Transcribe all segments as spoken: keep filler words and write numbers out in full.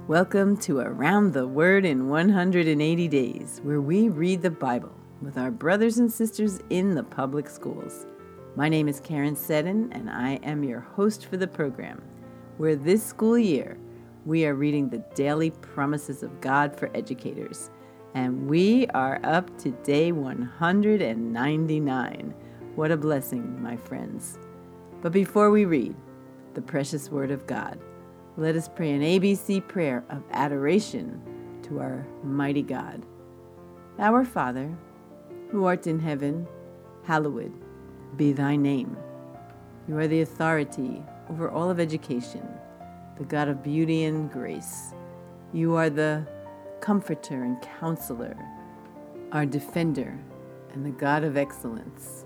Welcome to Around the Word in one hundred eighty Days, where we read the Bible with our brothers and sisters in the public schools. My name is Karen Seddon, and I am your host for the program, where this school year we are reading the daily promises of God for educators. And we are up to day one hundred ninety-nine. What a blessing, my friends. But before we read the precious Word of God, let us pray an A B C prayer of adoration to our mighty God. Our Father, who art in heaven, hallowed be thy name. You are the authority over all of education, the God of beauty and grace. You are the comforter and counselor, our defender, and the God of excellence.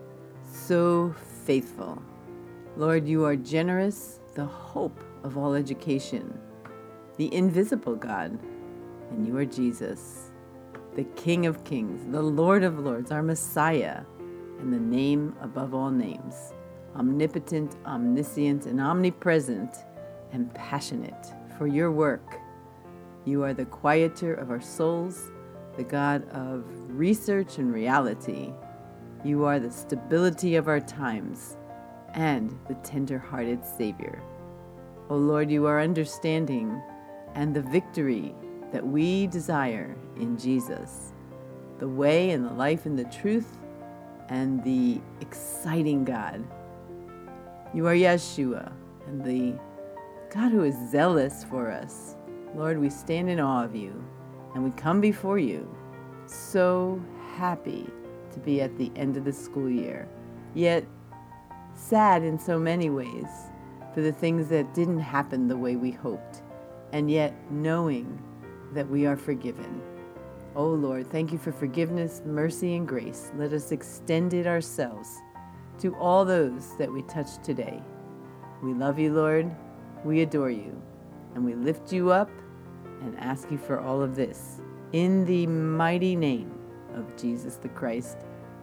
So faithful. Lord, you are generous, the hope of all education, the invisible God, and you are Jesus, the King of kings, the Lord of lords, our Messiah, and the name above all names, omnipotent, omniscient, and omnipresent, and passionate for your work. You are the quieter of our souls, the God of research and reality. You are the stability of our times, and the tender-hearted Savior. O Lord, you are understanding and the victory that we desire in Jesus, the way and the life and the truth and the exciting God. You are Yeshua and the God who is zealous for us. Lord, we stand in awe of you and we come before you so happy to be at the end of the school year, yet sad in so many ways for the things that didn't happen the way we hoped, and yet knowing that we are forgiven. Oh Lord, thank you for forgiveness, mercy, and grace. Let us extend it ourselves to all those that we touch today. We love you, Lord. We adore you, and we lift you up and ask you for all of this in the mighty name of Jesus the Christ.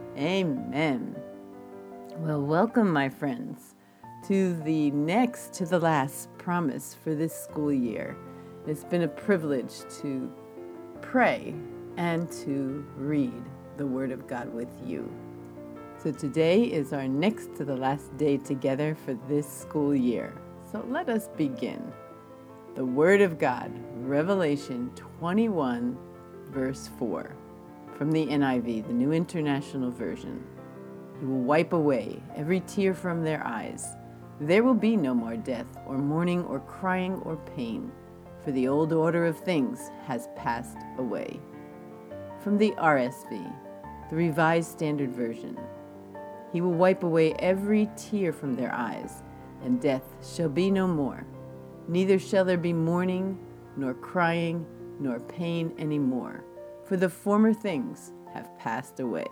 Amen. Well, welcome, my friends, to the next to the last promise for this school year. It's been a privilege to pray and to read the Word of God with you. So today is our next to the last day together for this school year. So let us begin. The Word of God, Revelation twenty-one, verse four, from the N I V, the New International Version. He will wipe away every tear from their eyes. There will be no more death, or mourning, or crying, or pain, for the old order of things has passed away. From the R S V, the Revised Standard Version. He will wipe away every tear from their eyes, and death shall be no more. Neither shall there be mourning, nor crying, nor pain any more, for the former things have passed away.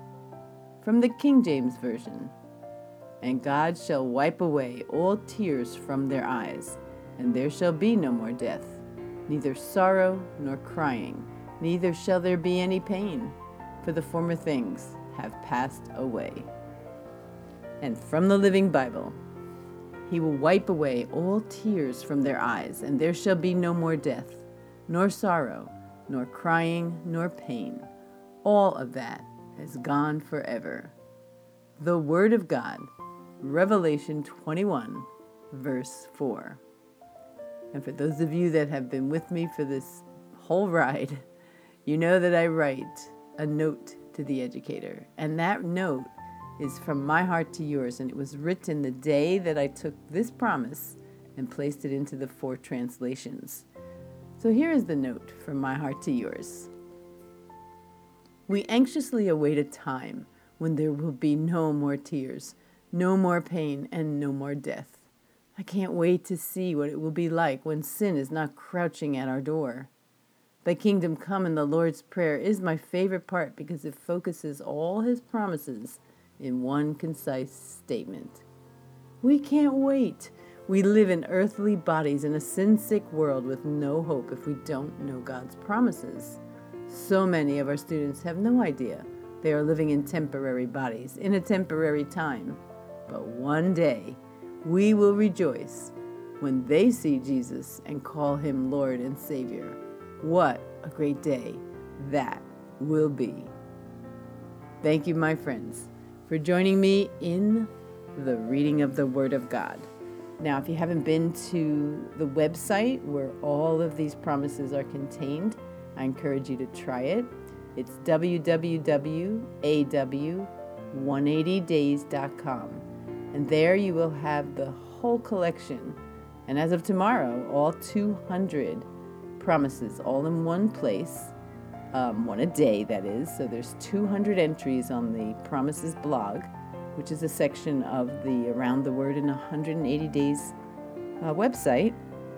From the King James Version. And God shall wipe away all tears from their eyes, and there shall be no more death, neither sorrow nor crying, neither shall there be any pain, for the former things have passed away. And from the Living Bible, He will wipe away all tears from their eyes, and there shall be no more death, nor sorrow, nor crying, nor pain. All of that has gone forever. The Word of God, Revelation twenty-one, verse four. And for those of you that have been with me for this whole ride, you know that I write a note to the educator. And that note is from my heart to yours, and it was written the day that I took this promise and placed it into the four translations. So here is the note from my heart to yours. We anxiously await a time when there will be no more tears, no more pain, and no more death. I can't wait to see what it will be like when sin is not crouching at our door. Thy kingdom come in the Lord's Prayer is my favorite part because it focuses all His promises in one concise statement. We can't wait. We live in earthly bodies in a sin-sick world with no hope if we don't know God's promises. So many of our students have no idea they are living in temporary bodies, in a temporary time. But one day, we will rejoice when they see Jesus and call him Lord and Savior. What a great day that will be. Thank you, my friends, for joining me in the reading of the Word of God. Now, if you haven't been to the website where all of these promises are contained, I encourage you to try it. It's w w w dot a w one eighty days dot com. And there you will have the whole collection. And as of tomorrow, all two hundred promises all in one place. Um, one a day, that is. So there's two hundred entries on the Promises blog, which is a section of the Around the Word in one hundred eighty Days uh, website.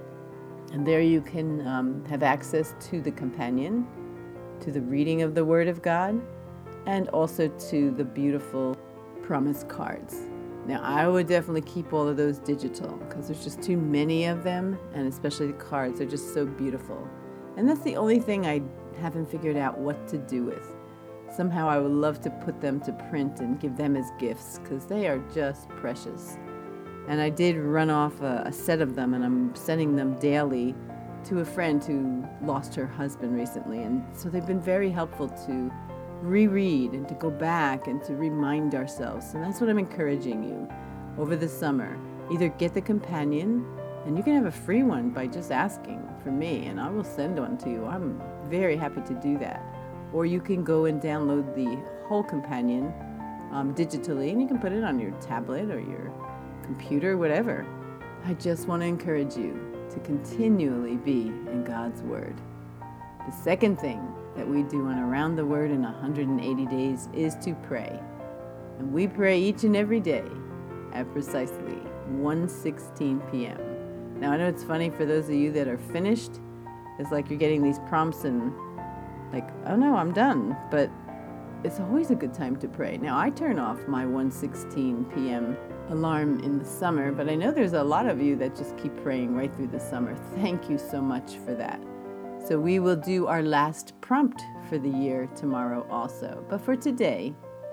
And there you can um, have access to the companion, to the reading of the Word of God, and also to the beautiful promise cards. Now, I would definitely keep all of those digital because there's just too many of them, and especially the cards are just so beautiful. And that's the only thing I haven't figured out what to do with. Somehow I would love to put them to print and give them as gifts because they are just precious. And I did run off a, a set of them, and I'm sending them daily to a friend who lost her husband recently. And so they've been very helpful to reread and to go back and to remind ourselves. And that's what I'm encouraging you over the summer. Either get the companion, and you can have a free one by just asking for me, and I will send one to you. I'm very happy to do that. Or you can go and download the whole companion um, digitally, and you can put it on your tablet or your computer, whatever. I just want to encourage you to continually be in God's Word. The second thing that we do on Around the Word in one hundred eighty days is to pray. And we pray each and every day at precisely one sixteen p.m. Now, I know it's funny for those of you that are finished. It's like you're getting these prompts and like, oh no, I'm done. But it's always a good time to pray. Now, I turn off my one sixteen p.m. alarm in the summer, but I know there's a lot of you that just keep praying right through the summer. Thank you so much for that. So we will do our last prompt for the year tomorrow also. But for today,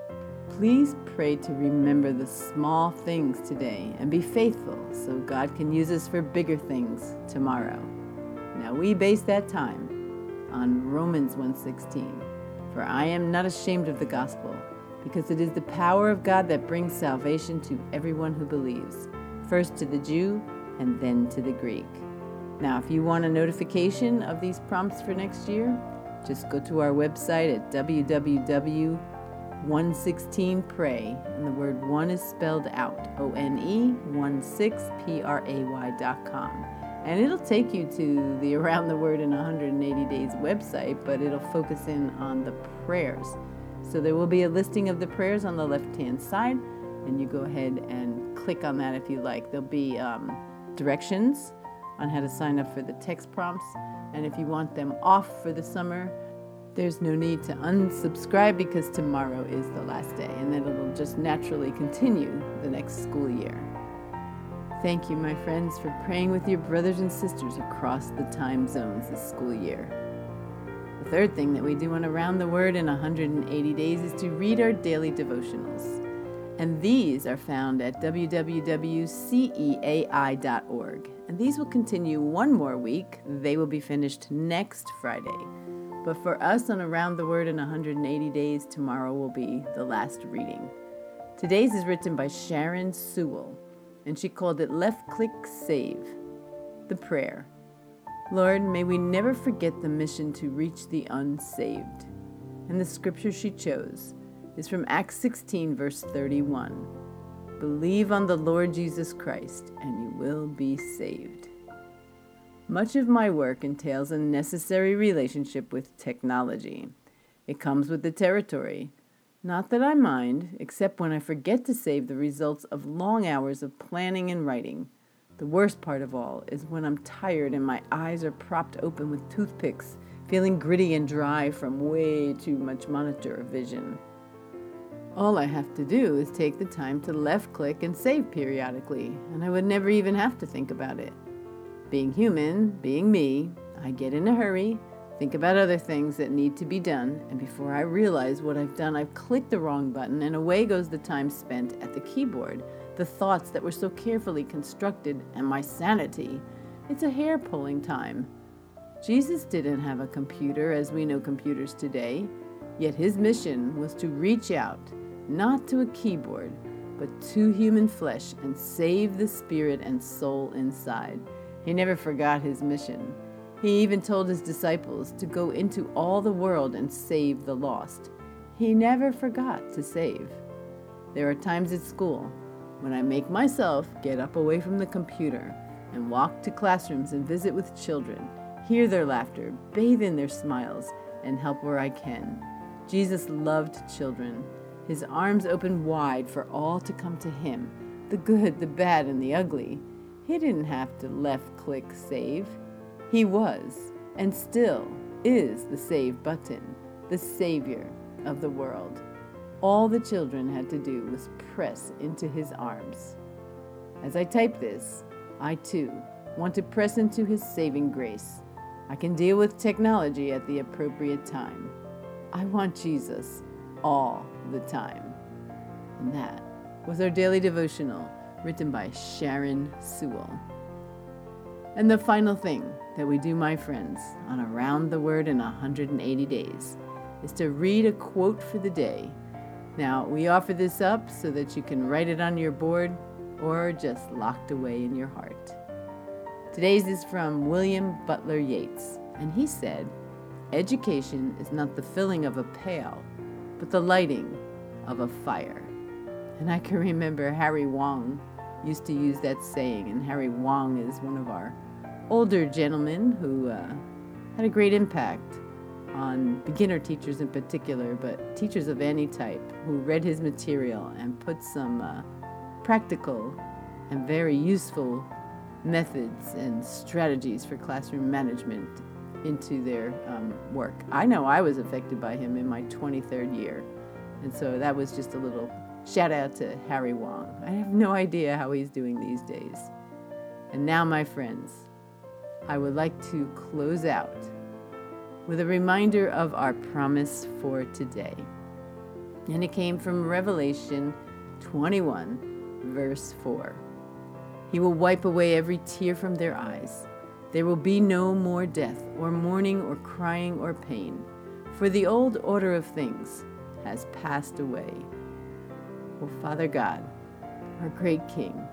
please pray to remember the small things today and be faithful so God can use us for bigger things tomorrow. Now we base that time on Romans one sixteen. For I am not ashamed of the gospel, because it is the power of God that brings salvation to everyone who believes, first to the Jew and then to the Greek. Now, if you want a notification of these prompts for next year, just go to our website at w w w dot one sixteen pray, and the word one is spelled out, O N E one six P R A Y dot com. And it'll take you to the Around the Word in one hundred eighty Days website, but it'll focus in on the prayers. So there will be a listing of the prayers on the left-hand side, and you go ahead and click on that if you like. There'll be um, directions on how to sign up for the text prompts, and if you want them off for the summer, there's no need to unsubscribe because tomorrow is the last day, and then it'll just naturally continue the next school year. Thank you, my friends, for praying with your brothers and sisters across the time zones this school year. The third thing that we do on Around the Word in one hundred eighty Days is to read our daily devotionals. And these are found at w w w dot ceai dot org. And these will continue one more week. They will be finished next Friday. But for us on Around the Word in one hundred eighty Days, tomorrow will be the last reading. Today's is written by Sharon Sewell, and she called it Left Click Save. The prayer. Lord, may we never forget the mission to reach the unsaved. And the scripture she chose is from Acts sixteen, verse thirty-one. Believe on the Lord Jesus Christ, and you will be saved. Much of my work entails a necessary relationship with technology. It comes with the territory. Not that I mind, except when I forget to save the results of long hours of planning and writing. The worst part of all is when I'm tired and my eyes are propped open with toothpicks, feeling gritty and dry from way too much monitor vision. All I have to do is take the time to left-click and save periodically, and I would never even have to think about it. Being human, being me, I get in a hurry, think about other things that need to be done, and before I realize what I've done, I've clicked the wrong button, and away goes the time spent at the keyboard the thoughts that were so carefully constructed, and my sanity. It's a hair-pulling time. Jesus didn't have a computer as we know computers today, yet his mission was to reach out, not to a keyboard, but to human flesh and save the spirit and soul inside. He never forgot his mission. He even told his disciples to go into all the world and save the lost. He never forgot to save. There are times at school when I make myself get up away from the computer and walk to classrooms and visit with children, hear their laughter, bathe in their smiles, and help where I can. Jesus loved children. His arms opened wide for all to come to him, the good, the bad, and the ugly. He didn't have to left-click save. He was, and still is, the save button, the Savior of the world. All the children had to do was press into his arms. As I type this, I too want to press into his saving grace. I can deal with technology at the appropriate time. I want Jesus all the time. And that was our daily devotional, written by Sharon Sewell. And the final thing that we do, my friends, on Around the Word in one hundred eighty days is to read a quote for the day. Now, we offer this up so that you can write it on your board or just locked away in your heart. Today's is from William Butler Yeats, and he said, "Education is not the filling of a pail, but the lighting of a fire." And I can remember Harry Wong used to use that saying, and Harry Wong is one of our older gentlemen who uh, had a great impact on beginner teachers in particular, but teachers of any type who read his material and put some uh, practical and very useful methods and strategies for classroom management into their um, work. I know I was affected by him in my twenty-third year, and so that was just a little shout out to Harry Wong. I have no idea how he's doing these days. And now, my friends, I would like to close out with a reminder of our promise for today. And it came from Revelation twenty-one, verse four. He will wipe away every tear from their eyes. There will be no more death, or mourning, or crying, or pain, for the old order of things has passed away. Oh, Father God, our great King,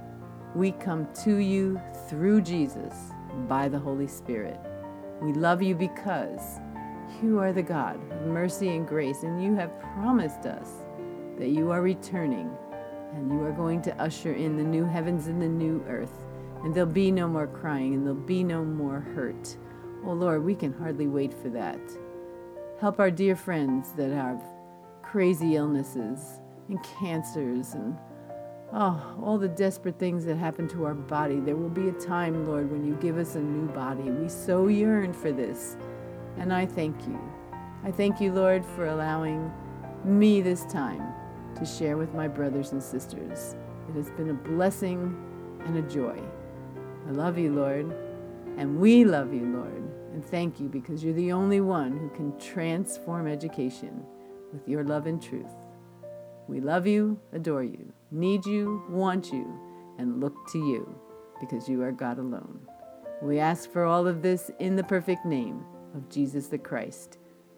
we come to you through Jesus by the Holy Spirit. We love you because you are the God of mercy and grace, and you have promised us that you are returning, and you are going to usher in the new heavens and the new earth, and there'll be no more crying, and there'll be no more hurt. Oh Lord, we can hardly wait for that. Help our dear friends that have crazy illnesses and cancers and oh, all the desperate things that happen to our body. There will be a time, Lord, when you give us a new body. We so yearn for this, and I thank you. I thank you, Lord, for allowing me this time to share with my brothers and sisters. It has been a blessing and a joy. I love you, Lord, and we love you, Lord, and thank you because you're the only one who can transform education with your love and truth. We love you, adore you, need you, want you, and look to you because you are God alone. We ask for all of this in the perfect name of Jesus the Christ.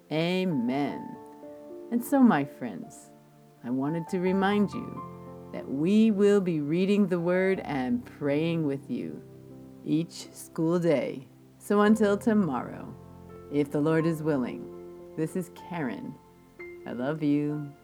Amen. And so, my friends, I wanted to remind you that we will be reading the Word and praying with you each school day. So until tomorrow, if the Lord is willing, this is Karen. I love you.